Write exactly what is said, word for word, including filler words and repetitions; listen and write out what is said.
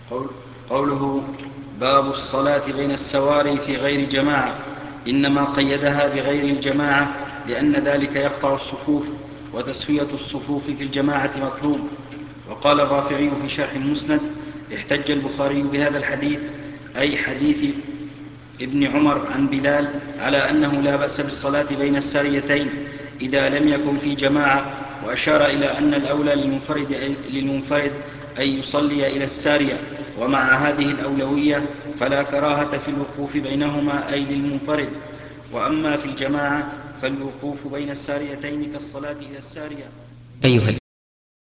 قول قوله باب الصلاة بين السواري في غير جماعة، إنما قيدها بغير الجماعة لأن ذلك يقطع الصفوف، وتسوية الصفوف في الجماعة مطلوب. وقال الرافعي في شرح المسند: احتج البخاري بهذا الحديث، أي حديث ابن عمر عن بلال، على أنه لا بأس بالصلاة بين الساريتين إذا لم يكن في جماعة، وأشار إلى أن الأولى للمنفرد, للمنفرد أن يصلي إلى السارية، ومع هذه الأولوية فلا كراهة في الوقوف بينهما أي للمنفرد. وأما في الجماعة فالوقوف بين الساريتين كالصلاة إلى السارية. أيها